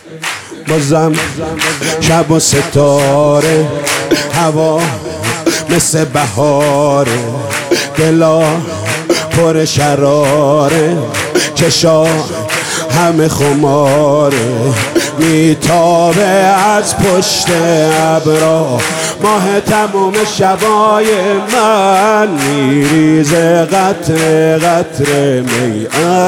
بازم شب و ستاره، هوا مثل بهاره، دلا پر شراره، چشا همه خماره، میتابه از پشت ابرا ماه تموم شبای من، میریزه قطره قطره می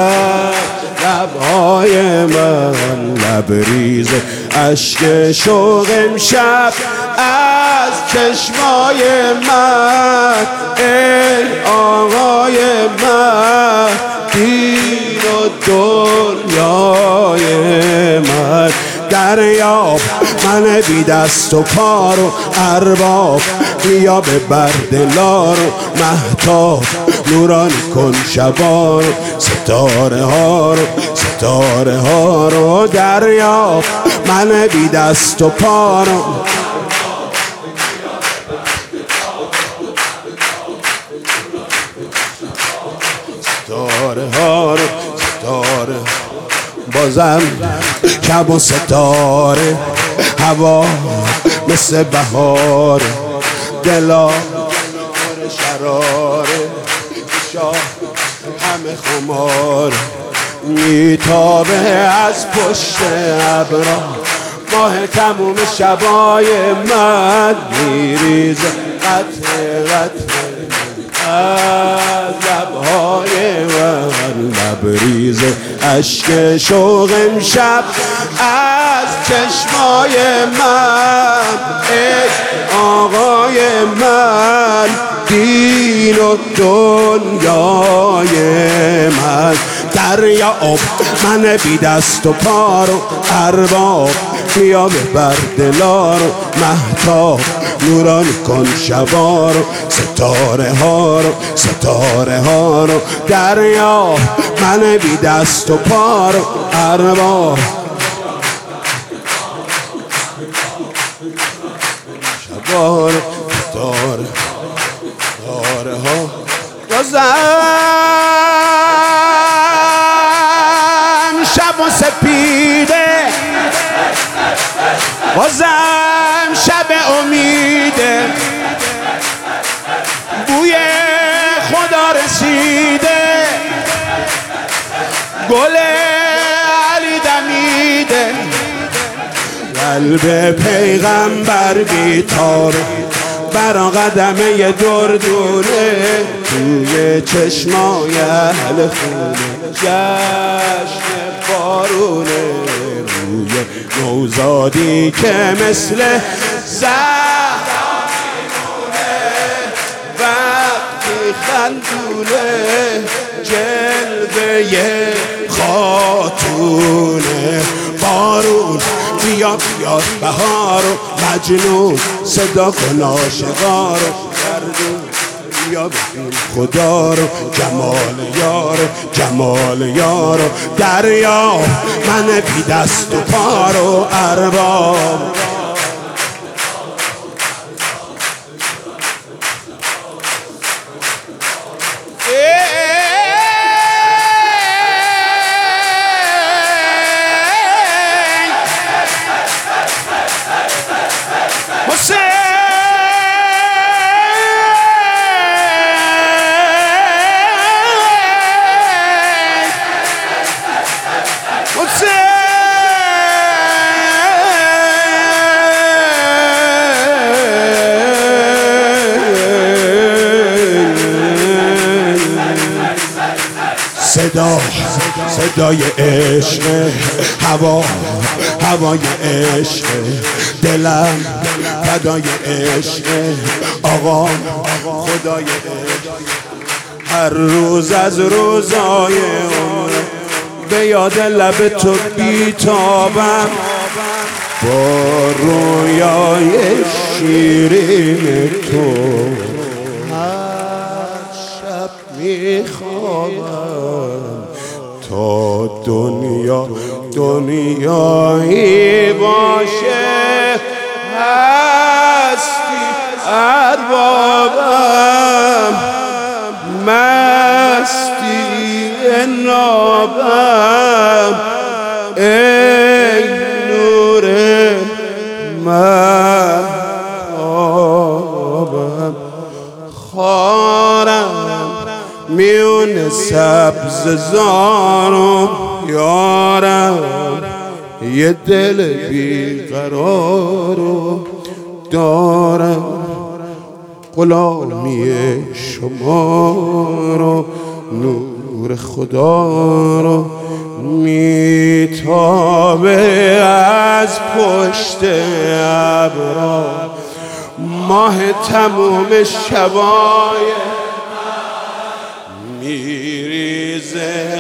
لبهای من، لبریز اشک شوق امشب از چشمای من. ای آقای من، دین و دنیای من، دریاب من بی دست و پا رو ارباب، بیا ببر دلا رو مهتاب، نورانی کن شبا رو، ستاره ها رو ستاره ها رو، دریاب من بی دست و پا رو. ستاره ها رو ستاره، بازم شب و ستاره، هوا مثل بهاره، دلا پر شراره، شاه همه خماره، میتابه از پشت ابرا ماه تموم شبای من، میریزه قطره قطره از لبهای من، لبریز اشک شوق امشب از چشمای من. ای آقای من، دین و دنیای من، دریاب من بی دست و پا رو ارباب، بیا ببر دلا رو مهتاب، نورانی کن شبا رو، ستاره ها رو ستاره ها رو، دریاب من بی دست و پا رو ارباب، شبا رو ستاره ستاره ها. بازم شب و سپیده، بازم شب امیده، بوی خدا رسیده، گل علی دمیده، قلب پیغمبر بیتار برا قدمه دردونه، توی چشمای اهل خونه جشن بارونه، روی نوزادی که مثل زهرا میمونه، وقتی خندونه جلوه خاتونه، بارون بیا بیا بهار و مجنون صدا کن عاشقا رو، گردون بیا ببین خدا رو، جمال یار جمال یار، دریا من بی دست و پا رو ارباب. صدا صدای عشق، هوا هوای عشق، دلم فدای عشق، آقا خدای عشق، هر روز از روزای عمر به یاد لب تو بیتابم، با رویای شیرین تو هر شب میخوابم، تا دنیا دنیایی باشه هستی اربابم، مستی نابم ای عزیزانم یارم یه دل بیقرارو دارم غلامی شما رو نور خدا رو میتابه از پشت ابرا ماه تموم شبای میریزه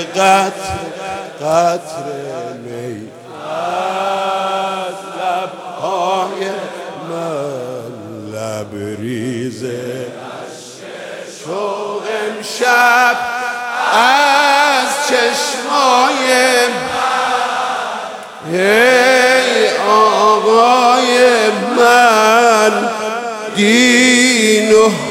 قطر می از لبهای من لبریزه شوق امشب از چشمای ای آقای من دین و